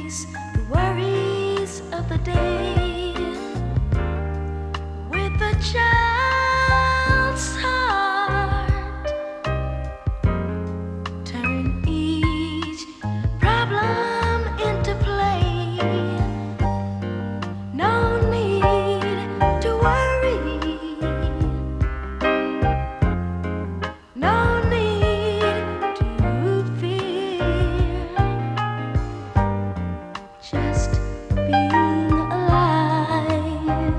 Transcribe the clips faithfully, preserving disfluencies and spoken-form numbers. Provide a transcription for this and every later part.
face the worries of the day with a child's heart. Turn each problem into play. No need to worry. No need to fear. Just being alive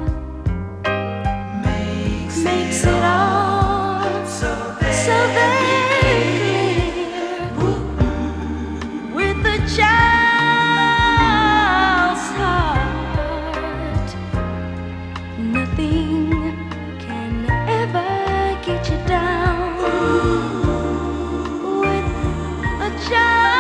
Makes, makes it it all so so very clear. With a child's heart, nothing can ever get you down. With a child.